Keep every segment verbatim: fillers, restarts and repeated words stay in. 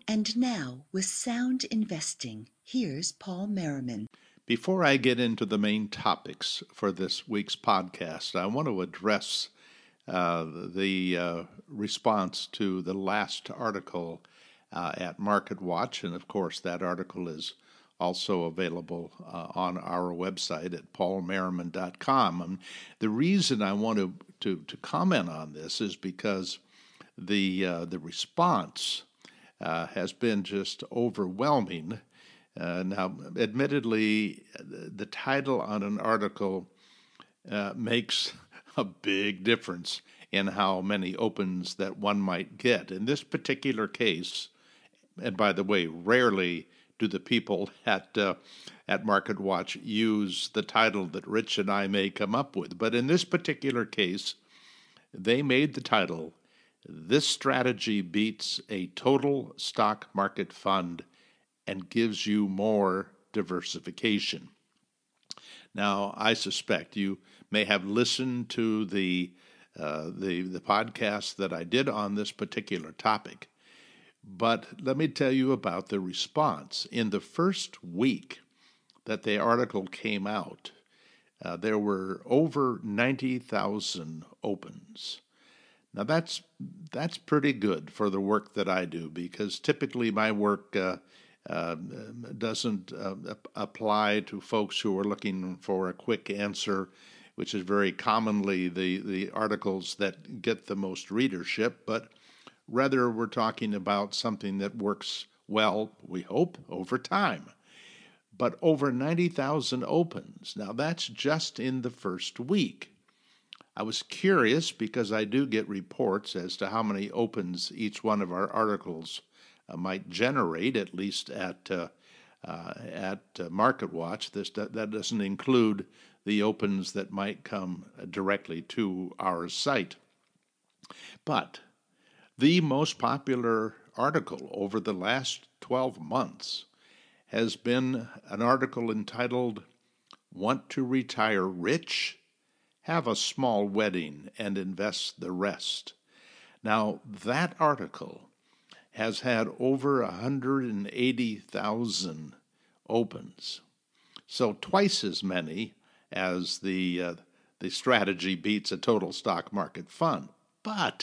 And now, with Sound Investing, here's Paul Merriman. Before I get into the main topics for this week's podcast, I want to address uh, the uh, response to the last article uh, at MarketWatch. And of course, that article is also available uh, on our website at paul merriman dot com. And the reason I want to, to, to comment on this is because the, uh, the response uh, has been just overwhelming. Uh, now, admittedly, the title on an article uh, makes a big difference in how many opens that one might get. In this particular case, and by the way, rarely do the people at uh, at MarketWatch use the title that Rich and I may come up with, but in this particular case, they made the title, "This Strategy Beats a Total Stock Market Fund and Gives You More Diversification." Now, I suspect you may have listened to the uh, the the podcast that I did on this particular topic, but let me tell you about the response. In the first week that the article came out, uh, there were over ninety thousand opens. Now that's that's pretty good for the work that I do, because typically my work uh, uh, doesn't uh, apply to folks who are looking for a quick answer, which is very commonly the, the articles that get the most readership, but rather we're talking about something that works well, we hope, over time. But over ninety thousand opens. Now that's just in the first week. I was curious because I do get reports as to how many opens each one of our articles uh, might generate, at least at uh, uh, at uh, MarketWatch. This that, that doesn't include the opens that might come directly to our site. But the most popular article over the last twelve months has been an article entitled, "Want to Retire Rich? Have a Small Wedding and Invest the Rest." Now, that article has had over one hundred eighty thousand opens, so twice as many as the uh, the strategy beats a total stock market fund. But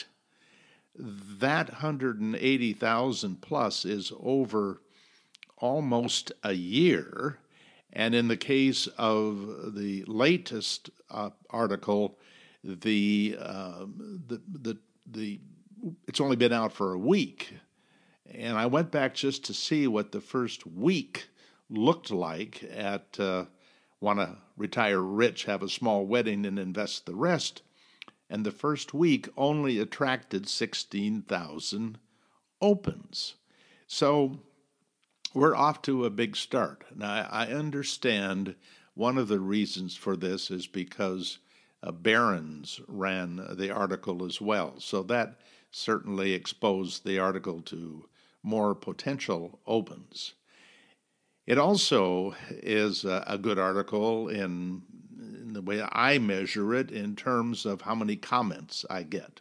that one hundred eighty thousand plus is over almost a year. And in the case of the latest uh, article, the, uh, the the the it's only been out for a week, and I went back just to see what the first week looked like at uh, "Want to Retire Rich, Have a Small Wedding, and Invest the Rest," and the first week only attracted sixteen thousand opens. So we're off to a big start. Now, I understand one of the reasons for this is because uh, Barron's ran the article as well. So that certainly exposed the article to more potential opens. It also is a, a good article in, in the way I measure it in terms of how many comments I get.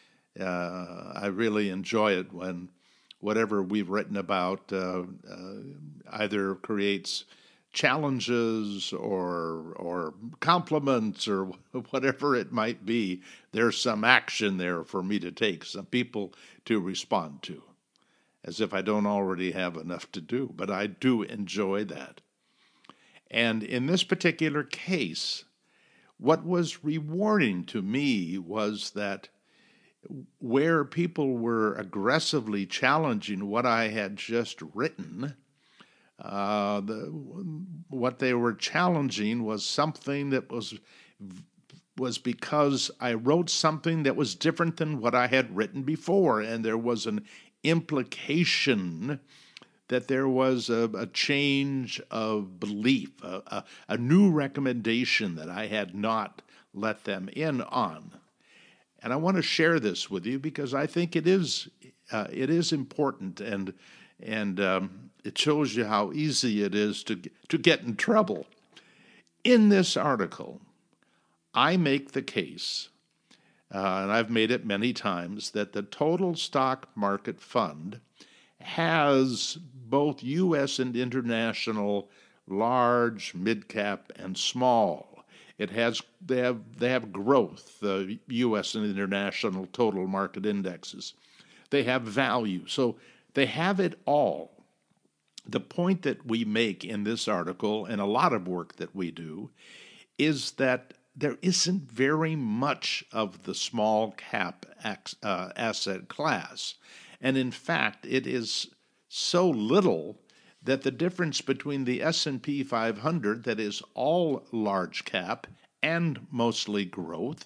Uh, I really enjoy it when whatever we've written about uh, uh, either creates challenges or or compliments or whatever it might be. There's some action there for me to take, some people to respond to, as if I don't already have enough to do. But I do enjoy that. And in this particular case, what was rewarding to me was that where people were aggressively challenging what I had just written, uh, the, what they were challenging was something that was was because I wrote something that was different than what I had written before, and there was an implication that there was a, a change of belief, a, a, a new recommendation that I had not let them in on. And I want to share this with you because I think it is uh, it is important, and and um, it shows you how easy it is to to get in trouble. In this article, I make the case, uh, and I've made it many times, that the total stock market fund has both U S and international large, mid-cap, and small. It has they have they have growth, the U S and international total market indexes. They have value. So they have it all. The point that we make in this article, and a lot of work that we do, is that there isn't very much of the small cap uh, asset class. And in fact, it is so little that the difference between the S and P five hundred, that is all large cap and mostly growth,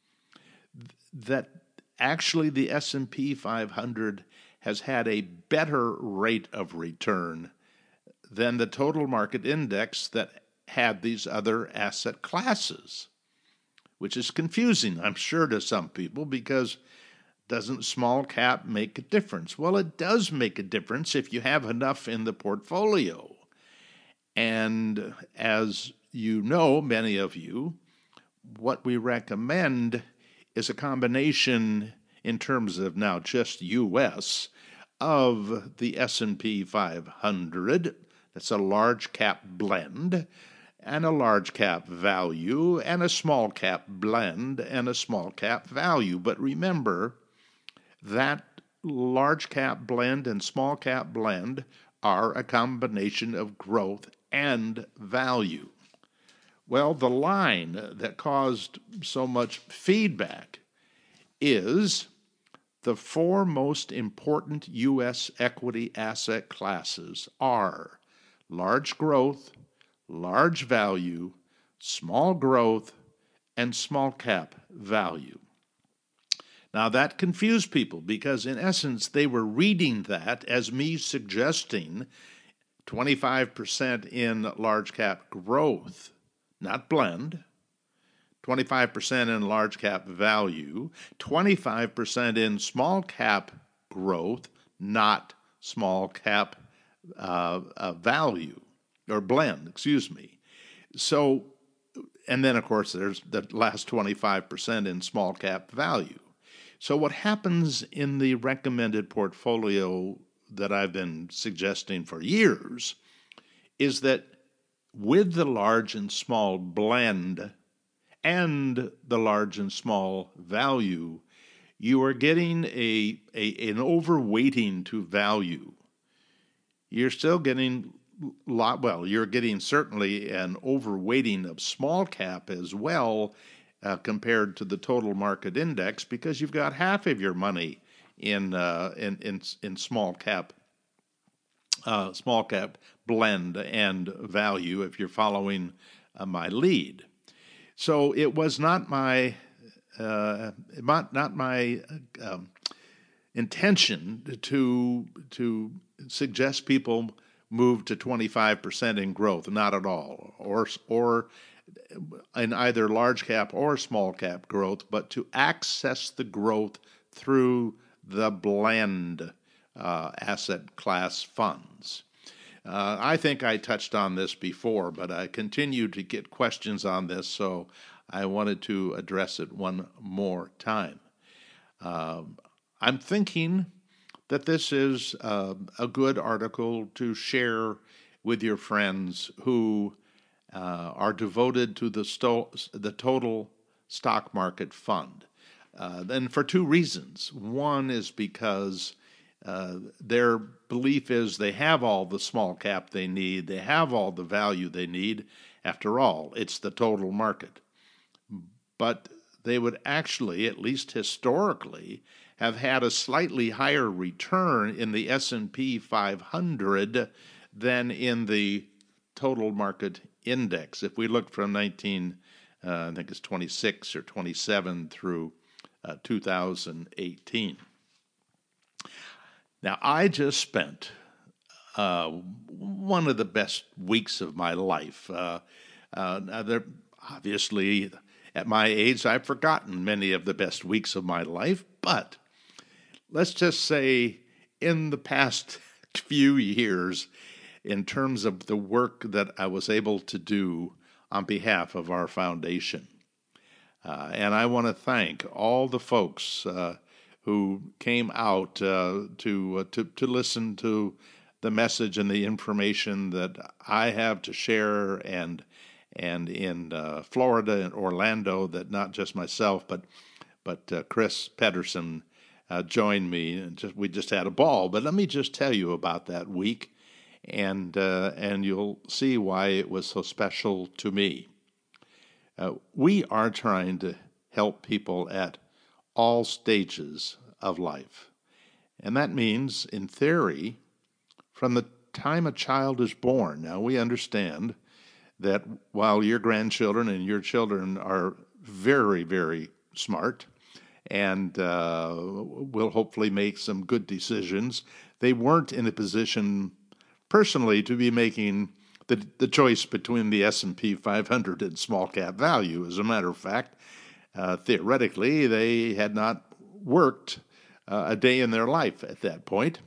that actually the S and P five hundred has had a better rate of return than the total market index that had these other asset classes, which is confusing, I'm sure, to some people, because doesn't small cap make a difference? Well, it does make a difference if you have enough in the portfolio. And as you know, many of you, what we recommend is a combination in terms of now just U S of the S and P five hundred, that's a large cap blend, and a large cap value, and a small cap blend, and a small cap value. But remember, that large cap blend and small cap blend are a combination of growth and value. Well, the line that caused so much feedback is the four most important U S equity asset classes are large growth, large value, small growth, and small cap value. Now, that confused people because, in essence, they were reading that as me suggesting twenty-five percent in large cap growth, not blend, twenty-five percent in large cap value, twenty-five percent in small cap growth, not small cap uh, uh, value, or blend, excuse me. So, and then, of course, there's the last twenty-five percent in small cap value. So what happens in the recommended portfolio that I've been suggesting for years is that with the large and small blend and the large and small value, you are getting a, a an overweighting to value. You're still getting lot well, you're getting certainly an overweighting of small cap as well, Uh, compared to the total market index, because you've got half of your money in uh, in, in in small cap uh, small cap blend and value if you're following uh, my lead. So it was not my uh, not not my um, intention to to suggest people move to twenty-five percent in growth, not at all, or or in either large cap or small cap growth, but to access the growth through the blend uh, asset class funds. Uh, I think I touched on this before, but I continue to get questions on this, so I wanted to address it one more time. Uh, I'm thinking that this is uh, a good article to share with your friends who Uh, are devoted to the sto- the total stock market fund. Uh, and for two reasons. One is because uh, their belief is they have all the small cap they need, they have all the value they need. After all, it's the total market. But they would actually, at least historically, have had a slightly higher return in the S and P five hundred than in the total market index. If we look from nineteen, uh, I think it's twenty-six or twenty-seven through uh, two thousand eighteen. Now, I just spent uh, one of the best weeks of my life. Uh, uh, now, there, obviously, at my age, I've forgotten many of the best weeks of my life, but let's just say in the past few years, in terms of the work that I was able to do on behalf of our foundation. Uh, and I want to thank all the folks uh, who came out uh, to, uh, to to listen to the message and the information that I have to share, and and in uh, Florida and Orlando, that not just myself but but uh, Chris Pedersen uh, joined me, and just, we just had a ball. But let me just tell you about that week, and uh, and you'll see why it was so special to me. Uh, we are trying to help people at all stages of life. And that means, in theory, from the time a child is born. Now, we understand that while your grandchildren and your children are very, very smart and uh, will hopefully make some good decisions, they weren't in a position personally to be making the, the choice between the S and P five hundred and small cap value. As a matter of fact, uh, theoretically, they had not worked uh, a day in their life at that point.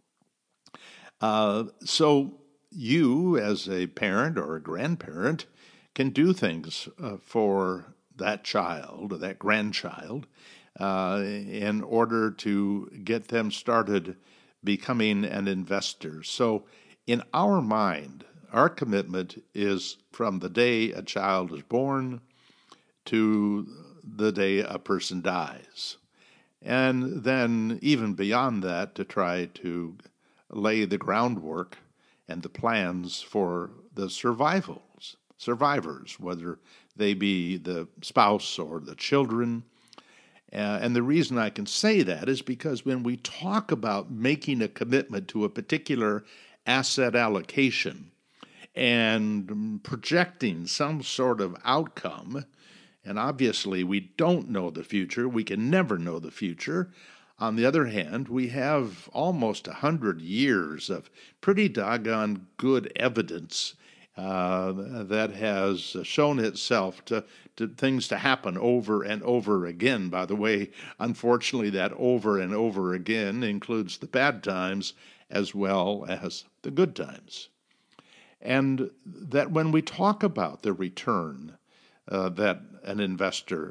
Uh, so you, as a parent or a grandparent, can do things uh, for that child or that grandchild uh, in order to get them started becoming an investor. So in our mind, our commitment is from the day a child is born to the day a person dies. And then even beyond that, to try to lay the groundwork and the plans for the survivals, survivors, whether they be the spouse or the children. Uh, and the reason I can say that is because when we talk about making a commitment to a particular asset allocation and projecting some sort of outcome, and obviously we don't know the future, we can never know the future. On the other hand, we have almost a hundred years of pretty doggone good evidence uh, that has shown itself to, to things to happen over and over again. By the way, unfortunately, that over and over again includes the bad times as well as the good times. And that when we talk about the return uh, that an investor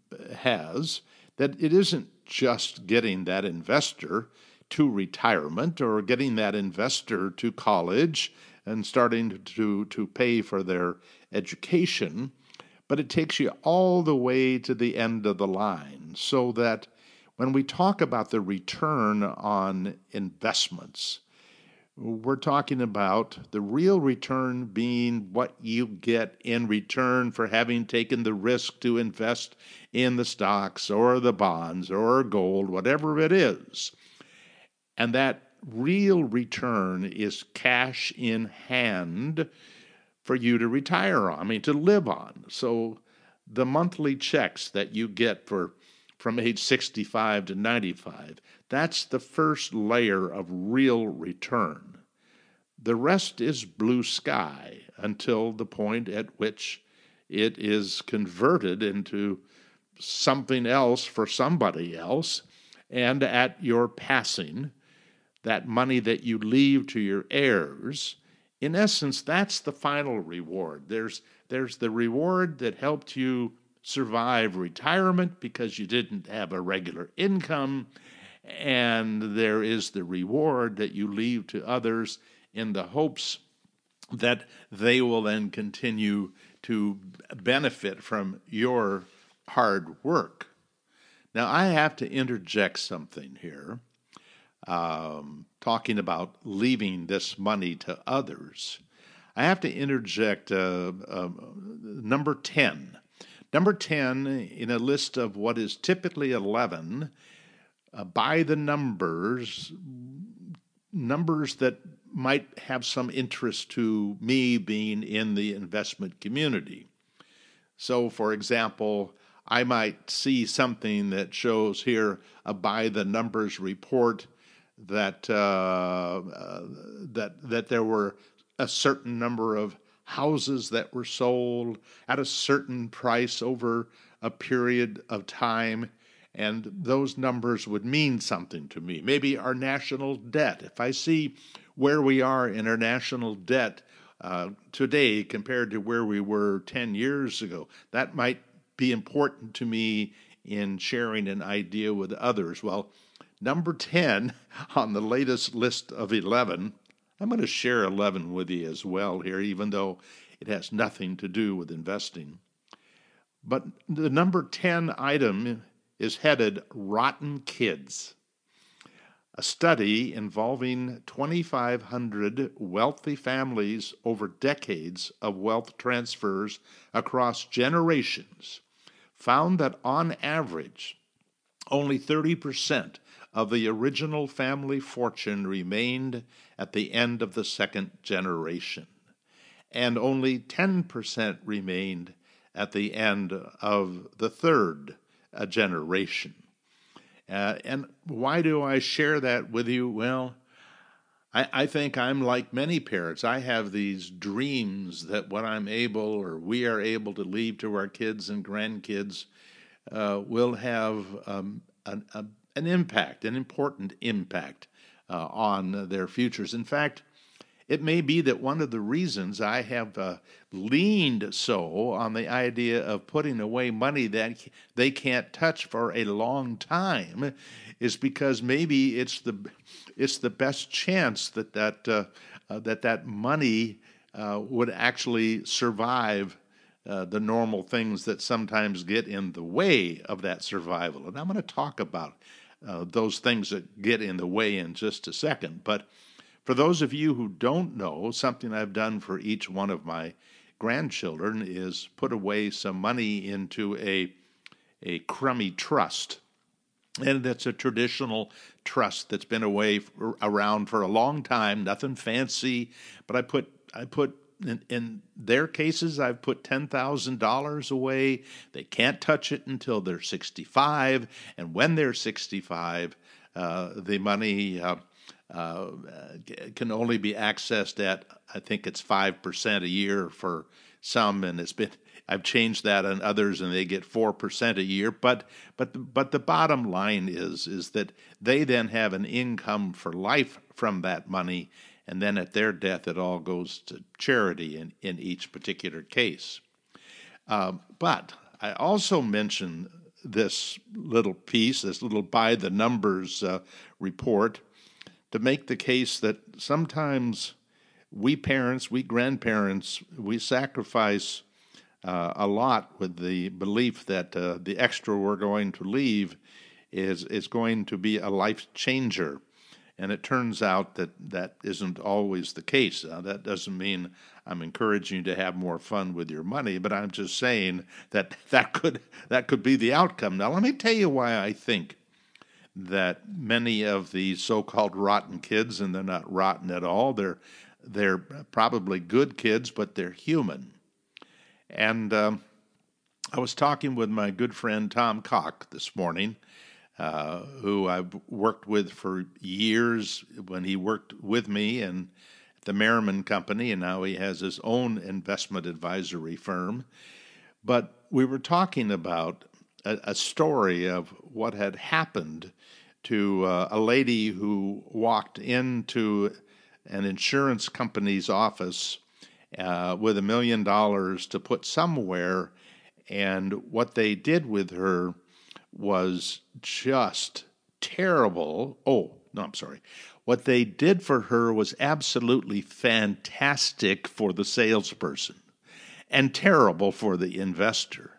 has, that it isn't just getting that investor to retirement or getting that investor to college and starting to, to pay for their education, but it takes you all the way to the end of the line, so that when we talk about the return on investments, we're talking about the real return being what you get in return for having taken the risk to invest in the stocks or the bonds or gold, whatever it is. And that real return is cash in hand for you to retire on, I mean, to live on. So the monthly checks that you get for from age sixty-five to ninety-five, that's the first layer of real return. The rest is blue sky until the point at which it is converted into something else for somebody else, and at your passing, that money that you leave to your heirs, in essence, that's the final reward. There's, there's the reward that helped you survive retirement because you didn't have a regular income, and there is the reward that you leave to others in the hopes that they will then continue to benefit from your hard work. Now, I have to interject something here, um, talking about leaving this money to others. I have to interject uh, uh, number ten. Number ten in a list of what is typically eleven, uh, by the numbers, numbers that might have some interest to me being in the investment community. So, for example, I might see something that shows here a by the numbers report that uh, uh, that that there were a certain number of houses that were sold at a certain price over a period of time, and those numbers would mean something to me. Maybe our national debt. If I see where we are in our national debt uh, today compared to where we were ten years ago, that might be important to me in sharing an idea with others. Well, number ten on the latest list of eleven, I'm going to share eleven with you as well here, even though it has nothing to do with investing. But the number ten item is headed Rotten Kids. A study involving twenty-five hundred wealthy families over decades of wealth transfers across generations found that on average, only thirty percent of the original family fortune remained at the end of the second generation, and only ten percent remained at the end of the third generation. Uh, and why do I share that with you? Well, I, I think I'm like many parents. I have these dreams that when I'm able or we are able to leave to our kids and grandkids, uh, will have um, an, a, an impact, an important impact uh, on their futures. In fact, it may be that one of the reasons I have uh, leaned so on the idea of putting away money that they can't touch for a long time is because maybe it's the it's the best chance that that uh, uh, that that money uh, would actually survive uh, the normal things that sometimes get in the way of that survival. And I'm going to talk about uh, those things that get in the way in just a second, but for those of you who don't know, something I've done for each one of my grandchildren is put away some money into a, a crummy trust. And it's a traditional trust that's been away for, around for a long time, nothing fancy. But I put, I put in, in their cases, I've put ten thousand dollars away. They can't touch it until they're sixty-five. And when they're sixty-five, uh, the money Uh, Uh, can only be accessed at, I think it's five percent a year for some, and it's been, I've changed that on others, and they get four percent a year. But but but the bottom line is is that they then have an income for life from that money, and then at their death, it all goes to charity in, in each particular case. Uh, but I also mentioned this little piece, this little by the numbers uh, report, to make the case that sometimes we parents, we grandparents, we sacrifice uh, a lot with the belief that uh, the extra we're going to leave is is going to be a life changer. And it turns out that that isn't always the case. Now, that doesn't mean I'm encouraging you to have more fun with your money, but I'm just saying that that could that could be the outcome. Now, let me tell you why I think that many of these so-called rotten kids, and they're not rotten at all, they're they're probably good kids, but they're human. And um, I was talking with my good friend Tom Cock this morning, uh, who I've worked with for years when he worked with me and at the Merriman Company, and now he has his own investment advisory firm. But we were talking about a, a story of what had happened to uh, a lady who walked into an insurance company's office uh, with a million dollars to put somewhere, and what they did with her was just terrible. Oh, no, I'm sorry. What they did for her was absolutely fantastic for the salesperson and terrible for the investor.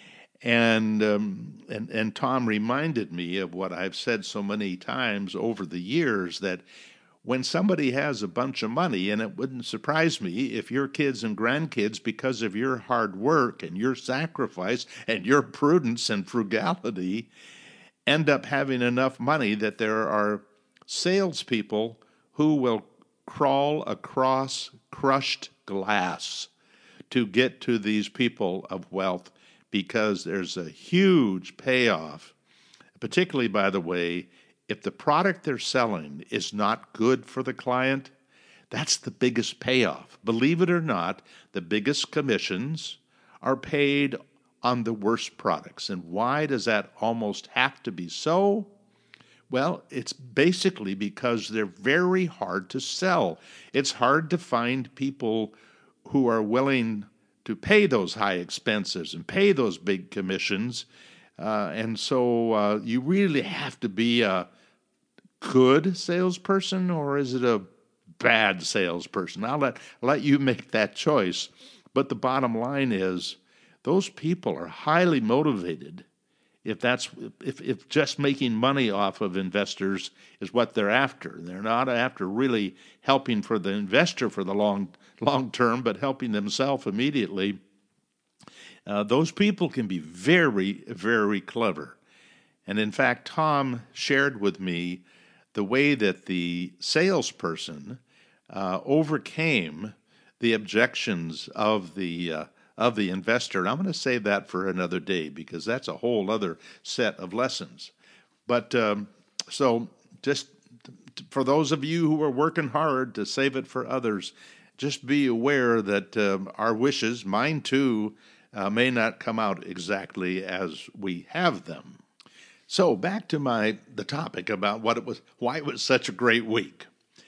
And, um, and and Tom reminded me of what I've said so many times over the years, that when somebody has a bunch of money, and it wouldn't surprise me if your kids and grandkids, because of your hard work and your sacrifice and your prudence and frugality, end up having enough money that there are salespeople who will crawl across crushed glass to get to these people of wealth, because there's a huge payoff, particularly, by the way, if the product they're selling is not good for the client. That's the biggest payoff. Believe it or not, the biggest commissions are paid on the worst products. And why does that almost have to be so? Well, it's basically because they're very hard to sell. It's hard to find people who are willing to pay those high expenses and pay those big commissions Uh, and so uh, you really have to be a good salesperson, or is it a bad salesperson? I'll let, let you make that choice. But the bottom line is those people are highly motivated if that's if, if just making money off of investors is what they're after. They're not after really helping for the investor for the long long term, but helping themselves immediately. Uh, those people can be very, very clever. And in fact, Tom shared with me the way that the salesperson uh, overcame the objections of the uh, of the investor. And I'm going to save that for another day because that's a whole other set of lessons. But um, so just for those of you who are working hard to save it for others, just be aware that um, our wishes, mine too, uh, may not come out exactly as we have them. So back to my the topic about what it was, why it was such a great week.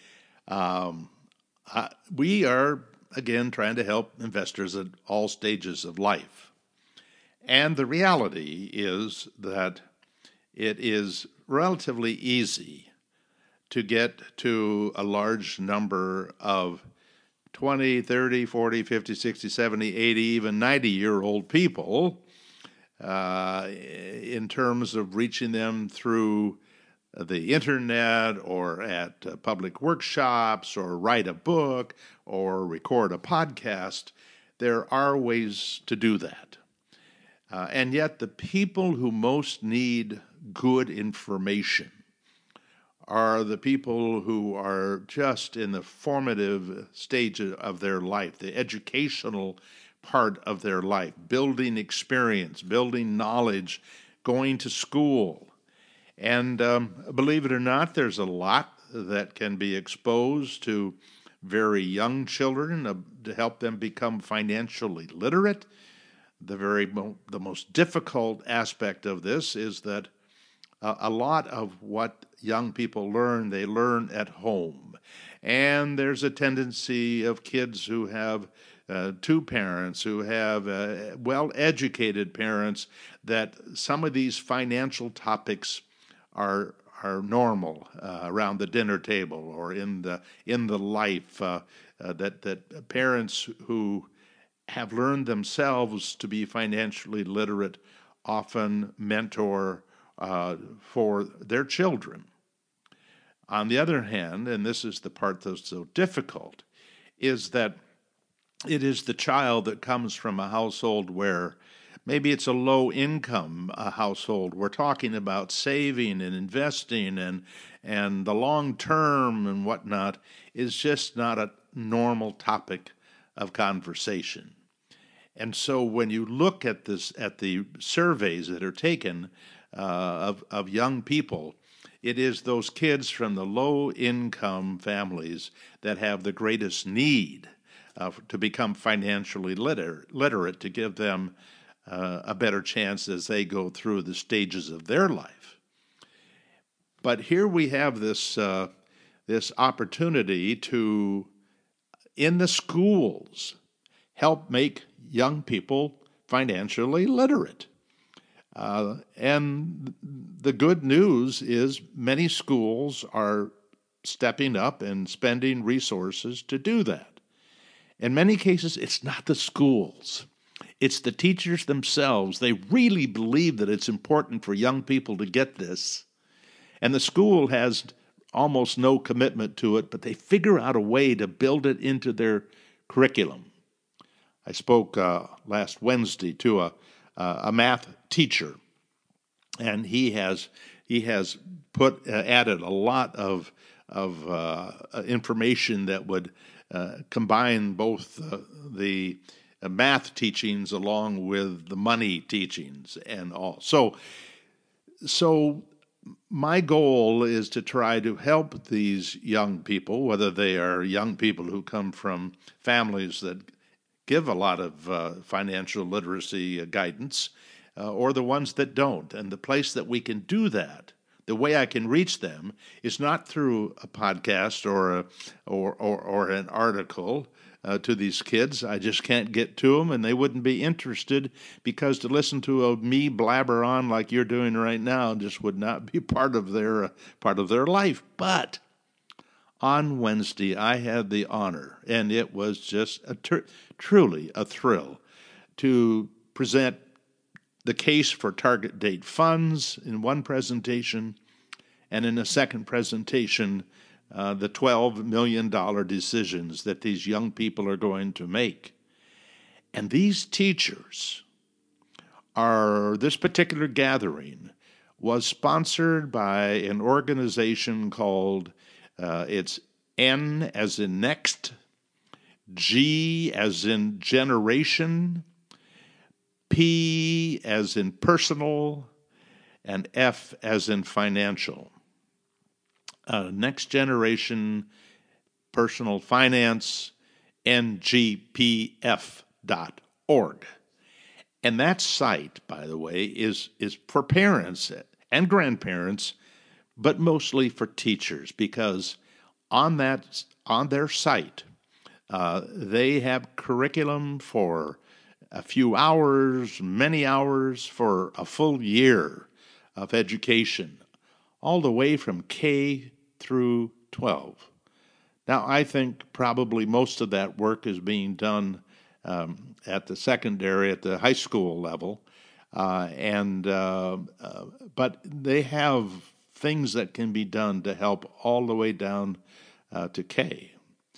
Um, uh, we are again trying to help investors at all stages of life, and the reality is that it is relatively easy to get to a large number of twenty, thirty, forty, fifty, sixty, seventy, eighty, even ninety-year-old people uh, in terms of reaching them through the internet or at uh, public workshops or write a book or record a podcast. There are ways to do that. Uh, and yet the people who most need good information are the people who are just in the formative stage of their life, the educational part of their life, building experience, building knowledge, going to school. And um, believe it or not, there's a lot that can be exposed to very young children uh, to help them become financially literate. The very mo- the most difficult aspect of this is that uh, a lot of what young people learn, they learn at home. And there's a tendency of kids who have uh, two parents, who have uh, well-educated parents, that some of these financial topics are are normal uh, around the dinner table or in the in the life uh, uh, that that parents who have learned themselves to be financially literate often mentor uh, for their children. On the other hand, and this is the part that's so difficult, is that it is the child that comes from a household where maybe it's a low-income uh, household. We're talking about saving and investing and and the long term and whatnot is just not a normal topic of conversation. And so when you look at this at the surveys that are taken uh, of of young people, it is those kids from the low-income families that have the greatest need uh, to become financially liter- literate to give them uh, a better chance as they go through the stages of their life. But here we have this uh, this opportunity to, in the schools, help make young people financially literate. Uh, and the good news is many schools are stepping up and spending resources to do that. In many cases, it's not the schools. It's the teachers themselves. They really believe that it's important for young people to get this. And the school has almost no commitment to it, but they figure out a way to build it into their curriculum. I spoke uh, last Wednesday to a, uh, a math teacher, and he has he has put uh, added a lot of of uh, information that would uh, combine both uh, the uh, math teachings along with the money teachings and all. So, so my goal is to try to help these young people, whether they are young people who come from families that give a lot of uh, financial literacy uh, guidance, uh, or the ones that don't. And the place that we can do that, the way I can reach them, is not through a podcast or a, or, or, or an article, uh, to these kids. I just can't get to them, and they wouldn't be interested, because to listen to a, me blabber on like you're doing right now just would not be part of their uh, part of their life. But on Wednesday, I had the honor, and it was just a tr- truly a thrill, to present the case for target date funds in one presentation, and in a second presentation, uh, the twelve million dollars decisions that these young people are going to make. And these teachers are, this particular gathering was sponsored by an organization called, uh, it's N as in next, G as in generation, P as in personal, and F as in financial. Uh, next Generation Personal Finance, N G P F dot org. And that site, by the way, is, is for parents and grandparents, but mostly for teachers, because on that on their site, uh, they have curriculum for a few hours, many hours, for a full year of education, all the way from K through twelve. Now, I think probably most of that work is being done um, at the secondary, at the high school level, uh, and uh, uh, but they have things that can be done to help all the way down uh, to K.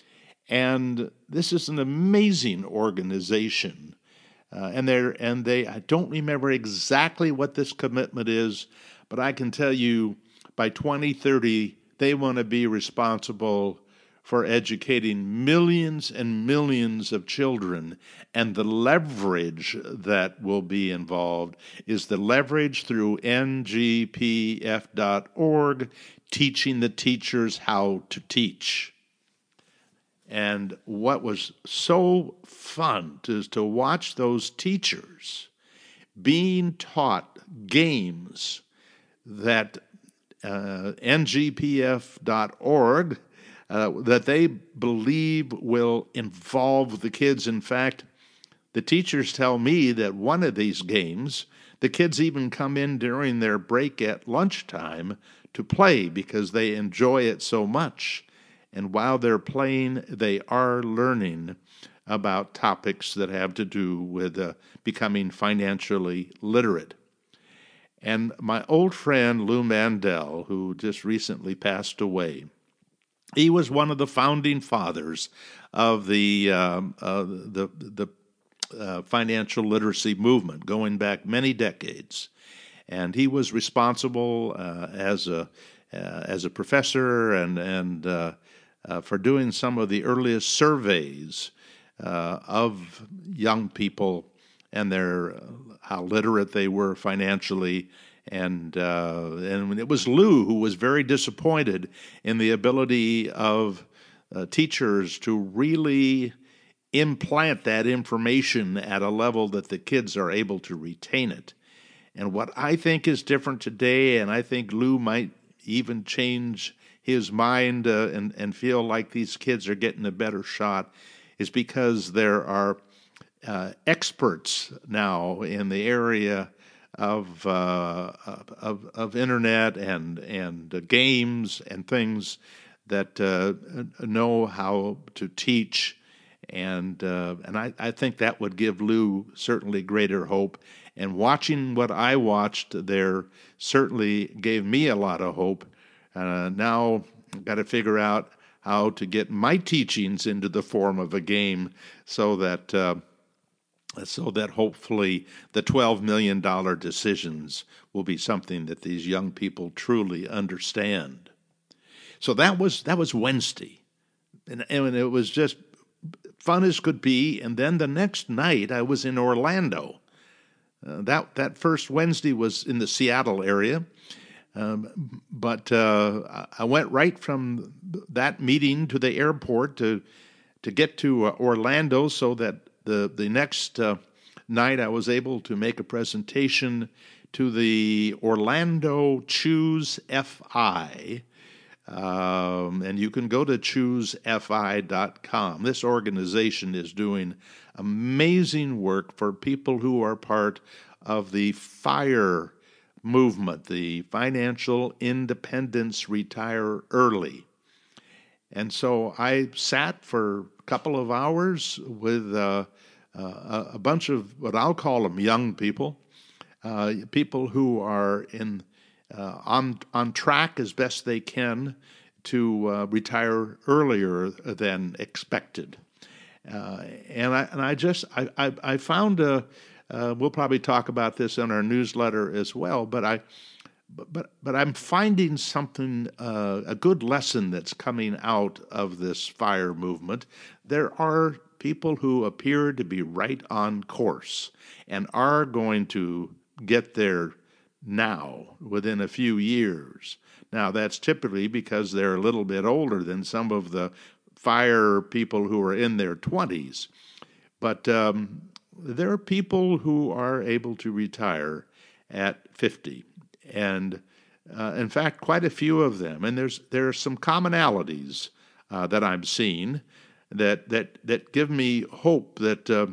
And this is an amazing organization, uh, and they and they I don't remember exactly what this commitment is, but I can tell you by twenty thirty they want to be responsible for educating millions and millions of children, and the leverage that will be involved is the leverage through N G P F dot org, teaching the teachers how to teach. And what was so fun is to watch those teachers being taught games that uh, N G P F dot org uh, that they believe will involve the kids. In fact, the teachers tell me that one of these games, the kids even come in during their break at lunchtime to play because they enjoy it so much. And while they're playing, they are learning about topics that have to do with uh, becoming financially literate. And my old friend Lou Mandel, who just recently passed away, he was one of the founding fathers of the um, uh, the the uh, financial literacy movement, going back many decades. And he was responsible uh, as a uh, as a professor and and uh, uh, for doing some of the earliest surveys uh, of young people and their uh, how literate they were financially. And uh, and it was Lou who was very disappointed in the ability of uh, teachers to really implant that information at a level that the kids are able to retain it. And what I think is different today, and I think Lou might even change his mind uh, and, and feel like these kids are getting a better shot, is because there are uh, experts now in the area of uh, of, of internet and and uh, games and things that uh, know how to teach, and uh, and I, I think that would give Lou certainly greater hope. And watching what I watched there certainly gave me a lot of hope. Uh, now I've got to figure out how to get my teachings into the form of a game, so that. Uh, so that hopefully the twelve million dollars decisions will be something that these young people truly understand. So that was that was Wednesday, and, and it was just fun as could be. And then the next night I was in Orlando. Uh, that that first Wednesday was in the Seattle area, um, but uh, I went right from that meeting to the airport to to get to uh, Orlando, so that The the next uh, night I was able to make a presentation to the Orlando Choose F I, Um, and you can go to choose F I dot com. This organization is doing amazing work for people who are part of the FIRE movement, the Financial Independence Retire Early. And so I sat for a couple of hours with uh, uh, a bunch of what I'll call them young people, uh, people who are in uh, on on track as best they can to uh, retire earlier than expected. Uh, and I and I just I I, I found a uh, we'll probably talk about this in our newsletter as well, but I. But, but but I'm finding something, uh, a good lesson that's coming out of this FIRE movement. There are people who appear to be right on course and are going to get there now, within a few years. Now, that's typically because they're a little bit older than some of the FIRE people who are in their twenties. But um, there are people who are able to retire at fifty. And uh, in fact, quite a few of them. And there's there are some commonalities uh, that I'm seeing that that that give me hope that uh,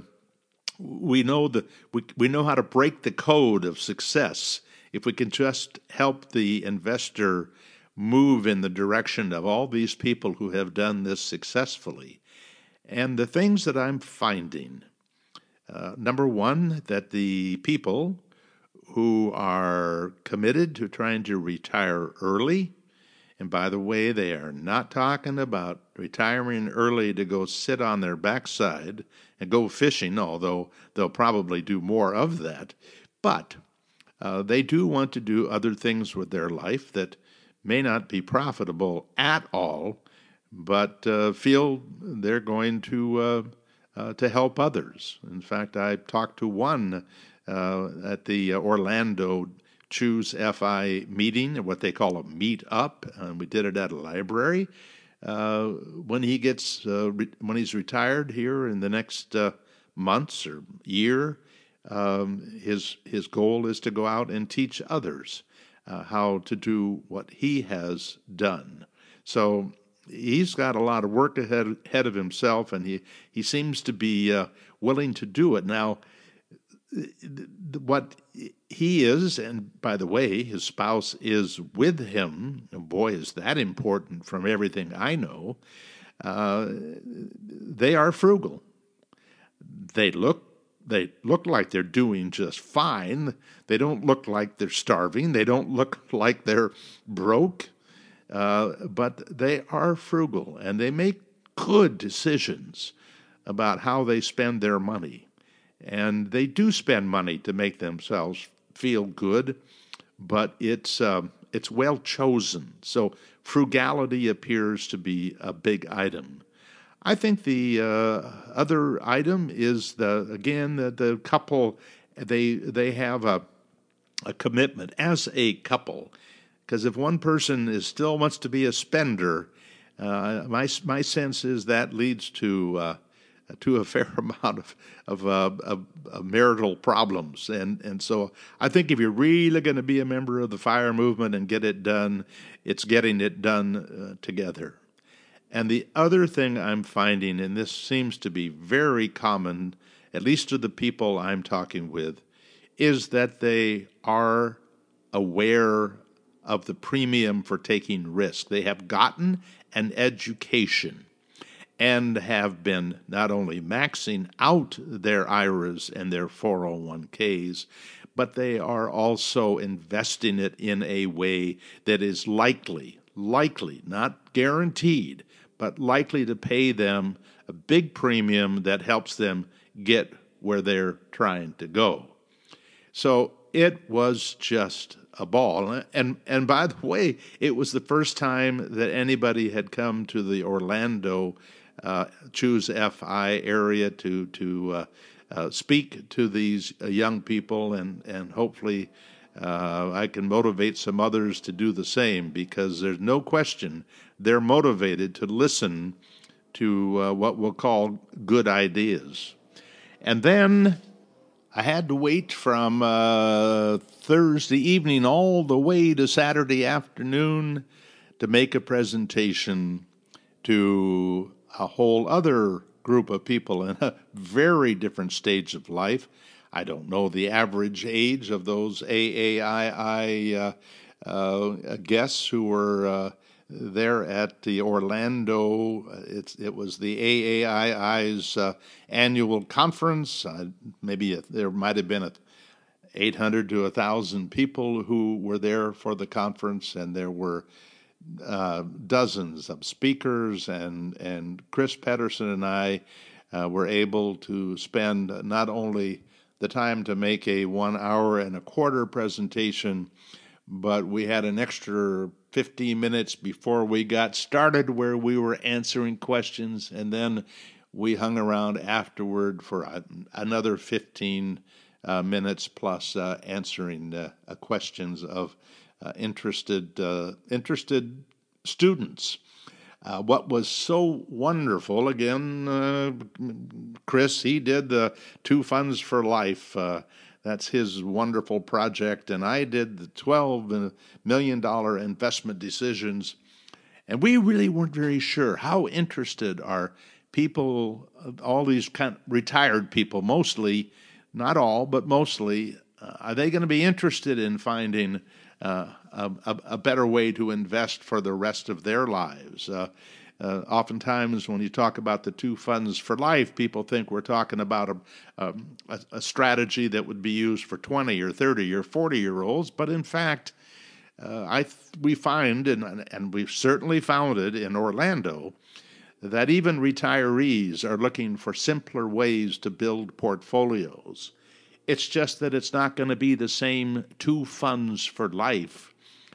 we know the we we know how to break the code of success if we can just help the investor move in the direction of all these people who have done this successfully. And the things that I'm finding, uh, number one, that the people who are committed to trying to retire early, and by the way, they are not talking about retiring early to go sit on their backside and go fishing, although they'll probably do more of that. But uh, they do want to do other things with their life that may not be profitable at all, but uh, feel they're going to uh, uh, to help others. In fact, I talked to one uh, at the Orlando Choose F I meeting, what they call a meet up, and we did it at a library. Uh, when he gets uh, re- when he's retired here in the next uh, months or year, um, his his goal is to go out and teach others uh, how to do what he has done. So he's got a lot of work ahead ahead of himself, and he he seems to be uh, willing to do it now. What he is, and by the way, his spouse is with him. Boy, is that important from everything I know. Uh, they are frugal. They look they look like they're doing just fine. They don't look like they're starving. They don't look like they're broke. Uh, but they are frugal, and they make good decisions about how they spend their money. And they do spend money to make themselves feel good, but it's um, it's well chosen. So frugality appears to be a big item. I think the uh, other item is the again the, the couple. They they have a a commitment as a couple, because if one person is still wants to be a spender, uh, my my sense is that leads to uh, to a fair amount of of, uh, of, of marital problems, and and so I think if you're really going to be a member of the FIRE movement and get it done, it's getting it done uh, together. And the other thing I'm finding, and this seems to be very common, at least to the people I'm talking with, is that they are aware of the premium for taking risk. They have gotten an education and have been not only maxing out their I R As and their four oh one k's, but they are also investing it in a way that is likely, likely, not guaranteed, but likely to pay them a big premium that helps them get where they're trying to go. So it was just a ball. And and by the way, it was the first time that anybody had come to the Orlando uh, Choose F I area to to uh, uh, speak to these uh, young people, and and hopefully uh, I can motivate some others to do the same, because there's no question they're motivated to listen to uh, what we'll call good ideas. And then I had to wait from uh, Thursday evening all the way to Saturday afternoon to make a presentation to a whole other group of people in a very different stage of life. I don't know the average age of those A A I I uh, uh, guests who were uh, there at the Orlando. It's, it was the A A I I's uh, annual conference. Uh, maybe a, there might have been a eight hundred to one thousand people who were there for the conference, and there were uh, dozens of speakers, and, and Chris Pedersen and I uh, were able to spend not only the time to make a one hour and a quarter presentation, but we had an extra fifteen minutes before we got started where we were answering questions, and then we hung around afterward for another fifteen uh, minutes plus uh, answering uh, questions of uh, interested uh, interested students. Uh, what was so wonderful, again, uh, Chris, he did the Two Funds for Life. Uh, that's his wonderful project. And I did the twelve million dollars investment decisions. And we really weren't very sure how interested are people, all these kind of retired people, mostly, not all, but mostly, uh, are they going to be interested in finding Uh, a, a better way to invest for the rest of their lives? Uh, uh, oftentimes, when you talk about the Two Funds for Life, people think we're talking about a, a, a strategy that would be used for twenty or thirty or forty year olds. But in fact, uh, I th- we find, and, and we've certainly found it in Orlando, that even retirees are looking for simpler ways to build portfolios. It's just that it's not going to be the same two funds for life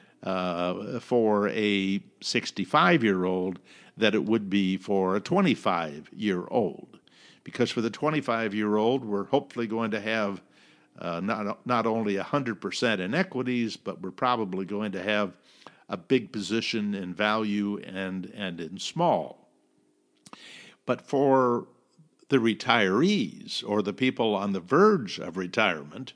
uh, for a sixty-five-year-old that it would be for a twenty-five-year-old. Because for the twenty-five-year-old, we're hopefully going to have uh, not, not only one hundred percent in equities, but we're probably going to have a big position in value and, and in small. But for the retirees or the people on the verge of retirement,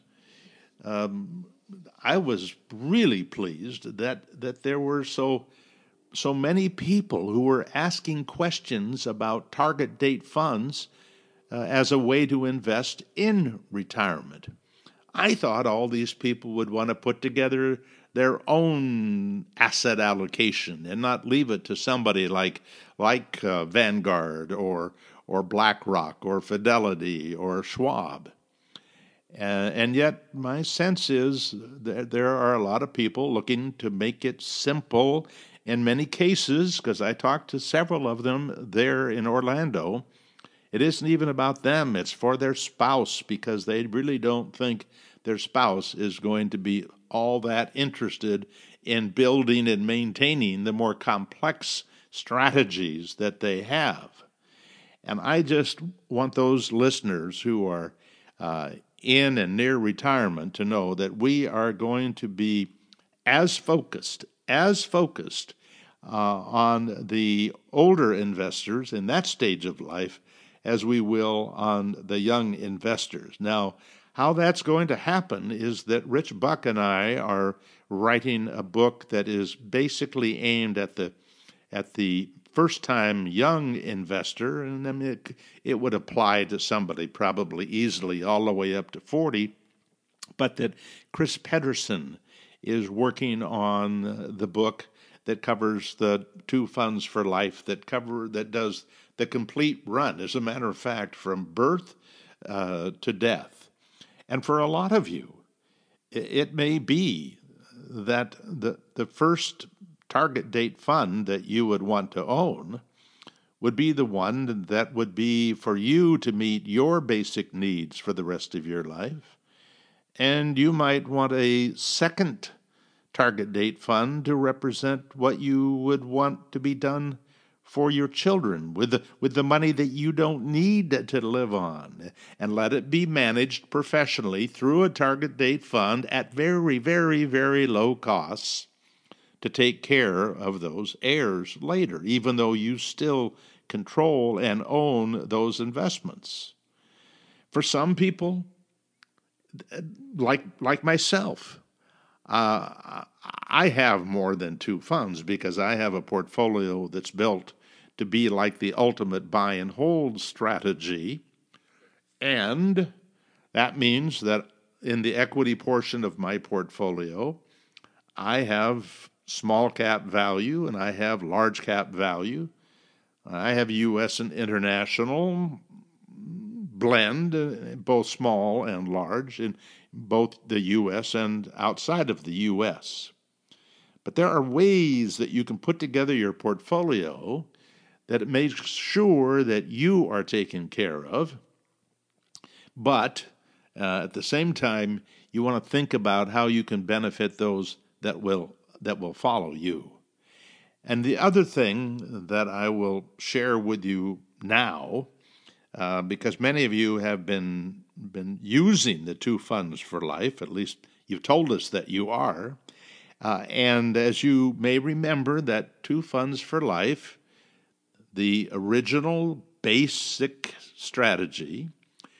um, I was really pleased that that there were so so many people who were asking questions about target date funds uh, as a way to invest in retirement. I thought all these people would want to put together their own asset allocation and not leave it to somebody like like uh, Vanguard or or BlackRock or Fidelity or Schwab. Uh, and yet my sense is that there are a lot of people looking to make it simple in many cases, because I talked to several of them there in Orlando. It isn't even about them, it's for their spouse, because they really don't think their spouse is going to be all that interested in building and maintaining the more complex strategies that they have. And I just want those listeners who are uh, in and near retirement to know that we are going to be as focused, as focused uh, on the older investors in that stage of life as we will on the young investors. Now, how that's going to happen is that Rich Buck and I are writing a book that is basically aimed at the at the first-time young investor, and I mean, it, it would apply to somebody probably easily all the way up to forty, but that Chris Pedersen is working on the book that covers the Two Funds for Life, that cover that does the complete run, as a matter of fact, from birth uh, to death. And for a lot of you, it may be that the the first target date fund that you would want to own would be the one that would be for you to meet your basic needs for the rest of your life. And you might want a second target date fund to represent what you would want to be done for your children with the, with the money that you don't need to live on, and let it be managed professionally through a target date fund at very, very, very low costs to take care of those heirs later, even though you still control and own those investments. For some people, like like myself, Uh, I have more than two funds because I have a portfolio that's built to be like the ultimate buy and hold strategy. And that means that in the equity portion of my portfolio, I have small cap value and I have large cap value. I have U S and international blend, uh, both small and large, in both the U S and outside of the U S. But there are ways that you can put together your portfolio that it makes sure that you are taken care of, but uh, at the same time, you want to think about how you can benefit those that will that will follow you. And the other thing that I will share with you now, uh, because many of you have been been using the two funds for life, at least you've told us that you are, uh, and as you may remember, that two funds for life, the original basic strategy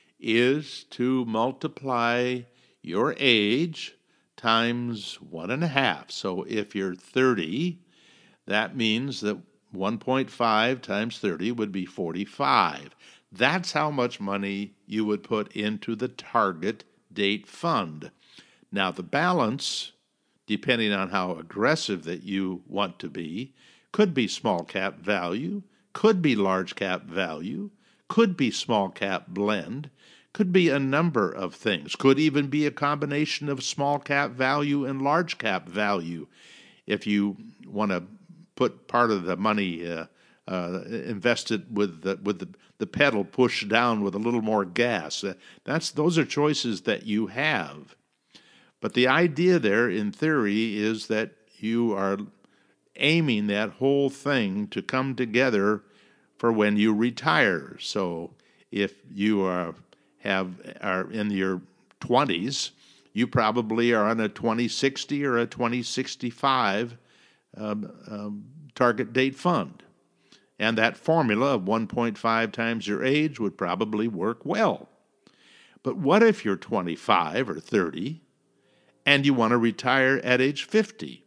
is to multiply your age times one and a half. So if you're thirty, that means that one point five times thirty would be forty-five. That's how much money you would put into the target date fund. Now, the balance, depending on how aggressive that you want to be, could be small cap value, could be large cap value, could be small cap blend, could be a number of things, could even be a combination of small cap value and large cap value. If you want to put part of the money uh, uh, invested with the, with the, the pedal pushed down with a little more gas, uh, that's those are choices that you have. But the idea there, in theory, is that you are aiming that whole thing to come together for when you retire. So if you are have are in your twenties, you probably are on a twenty sixty or a twenty sixty-five um, um, target date fund. And that formula of one point five times your age would probably work well. But what if you're twenty-five or thirty and you want to retire at age fifty?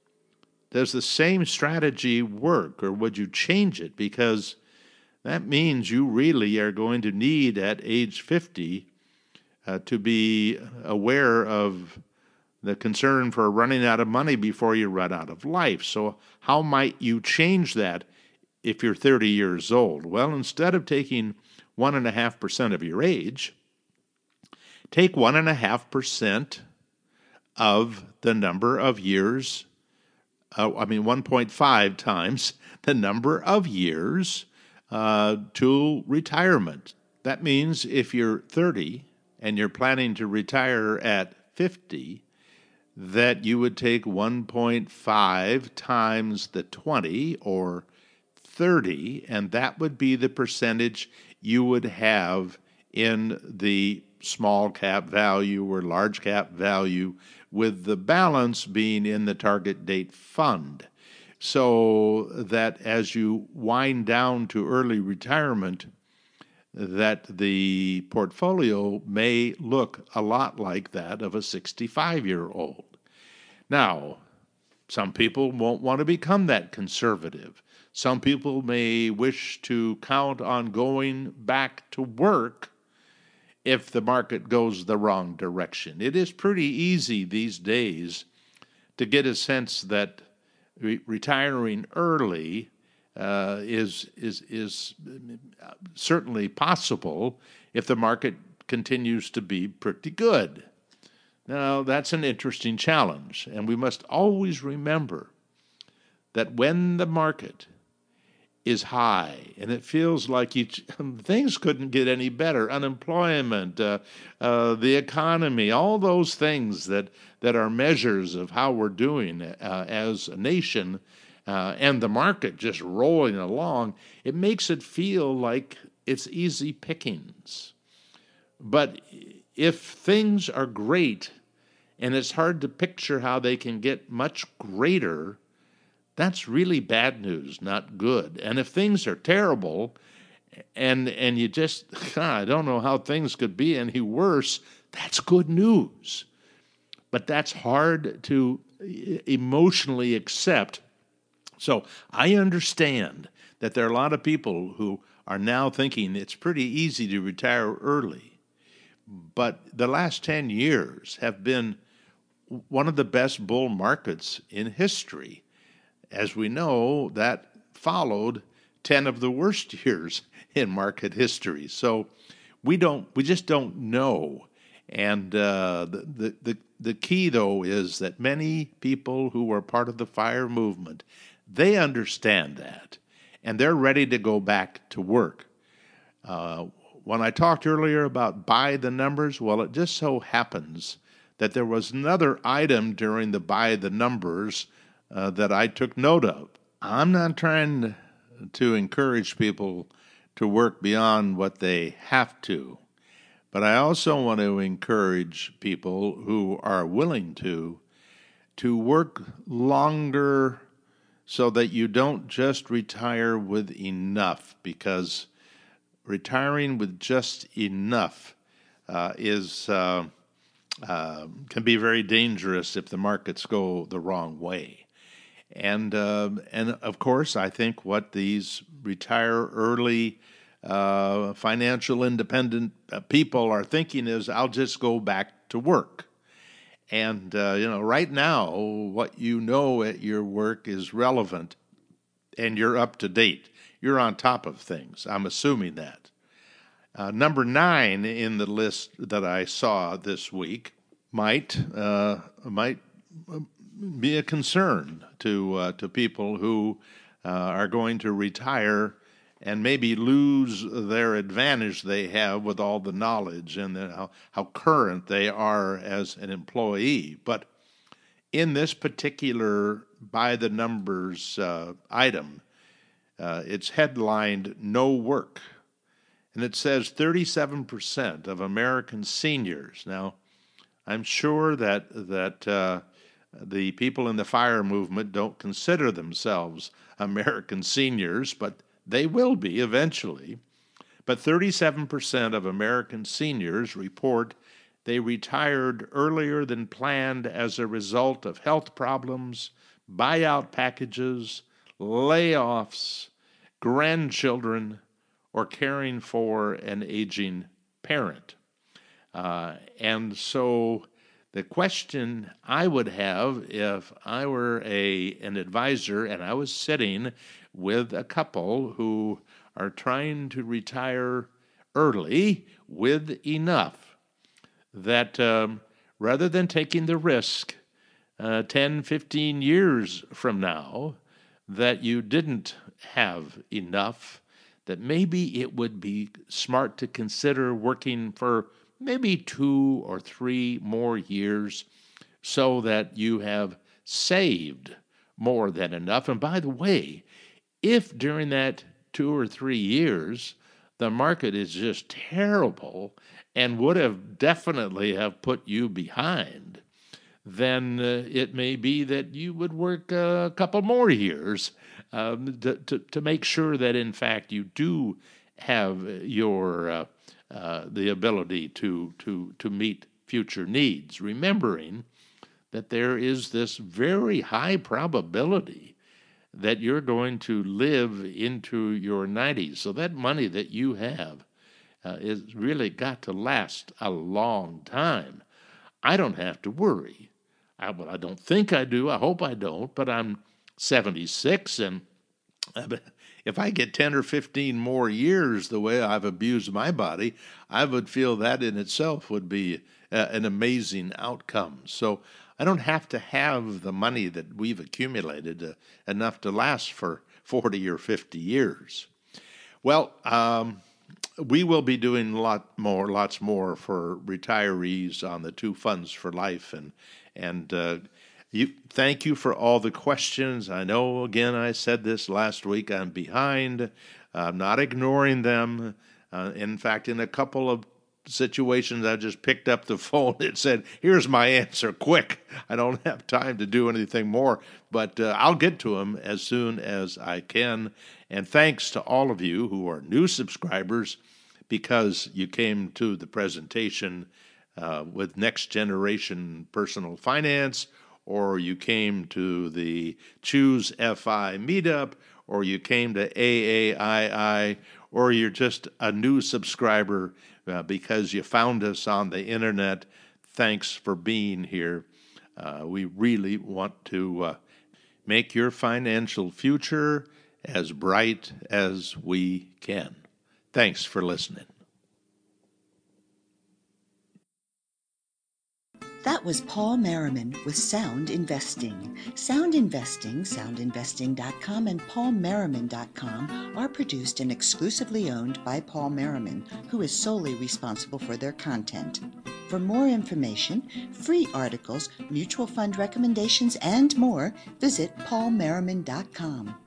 Does the same strategy work, or would you change it? Because that means you really are going to need at age fifty uh, to be aware of the concern for running out of money before you run out of life. So how might you change that if you're thirty years old? Well, instead of taking one point five percent of your age, take one point five percent of the number of years, uh, I mean one point five times the number of years uh, to retirement. That means if you're thirty and you're planning to retire at fifty, that you would take one point five times the twenty, or thirty, and that would be the percentage you would have in the small cap value or large cap value, with the balance being in the target date fund. So that as you wind down to early retirement, that the portfolio may look a lot like that of a sixty-five-year-old. Now, some people won't want to become that conservative. Some people may wish to count on going back to work if the market goes the wrong direction. It is pretty easy these days to get a sense that re- retiring early uh, is is is certainly possible if the market continues to be pretty good. Now, that's an interesting challenge, and we must always remember that when the market is high and it feels like you, things couldn't get any better, unemployment, uh, uh, the economy, all those things that, that are measures of how we're doing uh, as a nation, uh, and the market just rolling along, it makes it feel like it's easy pickings. But if things are great and it's hard to picture how they can get much greater, that's really bad news, not good. And if things are terrible and and you just, God, I don't know how things could be any worse, that's good news. but that's hard to emotionally accept. So I understand that there are a lot of people who are now thinking it's pretty easy to retire early. But the last ten years have been one of the best bull markets in history. As we know, that followed ten of the worst years in market history. So we don't, we just don't know. And uh, the, the, the, the key, though, is that many people who are part of the FIRE movement, they understand that, and they're ready to go back to work. Uh, when I talked earlier about buy the numbers, well, it just so happens that there was another item during the buy the numbers uh, that I took note of. I'm not trying to encourage people to work beyond what they have to, but I also want to encourage people who are willing to to work longer so that you don't just retire with enough, because retiring with just enough uh, is uh, uh, can be very dangerous if the markets go the wrong way. And uh, and of course, I think what these retire early, uh, financial independent uh, people are thinking is, I'll just go back to work. And uh, you know, right now, what you know at your work is relevant, and you're up to date. You're on top of things. I'm assuming that. Uh, number nine in the list that I saw this week might uh, might be a concern to uh, to people who uh, are going to retire and maybe lose their advantage they have with all the knowledge and the, how, how current they are as an employee. But in this particular by the numbers uh, item, uh, it's headlined "No Work." And it says thirty-seven percent of American seniors. Now, I'm sure that that uh, the people in the FIRE movement don't consider themselves American seniors, but they will be eventually. But thirty-seven percent of American seniors report they retired earlier than planned as a result of health problems, buyout packages, layoffs, grandchildren, or caring for an aging parent. Uh, and so the question I would have if I were a an advisor and I was sitting with a couple who are trying to retire early with enough that um, rather than taking the risk uh, ten, fifteen years from now that you didn't have enough, that maybe it would be smart to consider working for maybe two or three more years so that you have saved more than enough. And by the way, if during that two or three years the market is just terrible and would have definitely have put you behind, then uh, it may be that you would work a couple more years um, to, to, to make sure that, in fact, you do have your uh, uh, the ability to, to, to meet future needs, remembering that there is this very high probability that you're going to live into your nineties. So that money that you have uh, is really got to last a long time. I don't have to worry. I, well, I don't think I do. I hope I don't, but I'm seventy-six, and if I get ten or fifteen more years the way I've abused my body, I would feel that in itself would be uh, an amazing outcome. So I don't have to have the money that we've accumulated uh, enough to last for forty or fifty years. Well, um, we will be doing a lot more, lots more for retirees on the two funds for life, and and uh, you. Thank you for all the questions. I know, again, I said this last week. I'm behind. I'm not ignoring them. Uh, in fact, in a couple of situations, I just picked up the phone. It said, "Here's my answer, quick." I don't have time to do anything more, but uh, I'll get to them as soon as I can. And thanks to all of you who are new subscribers, because you came to the presentation uh, with Next Generation Personal Finance, or you came to the Choose F I meetup, or you came to A A I I, or you're just a new subscriber uh, because you found us on the internet. Thanks for being here. Uh, we really want to uh, make your financial future as bright as we can. Thanks for listening. That was Paul Merriman with Sound Investing. Sound Investing, sound investing dot com, and paul merriman dot com are produced and exclusively owned by Paul Merriman, who is solely responsible for their content. For more information, free articles, mutual fund recommendations, and more, visit paul merriman dot com.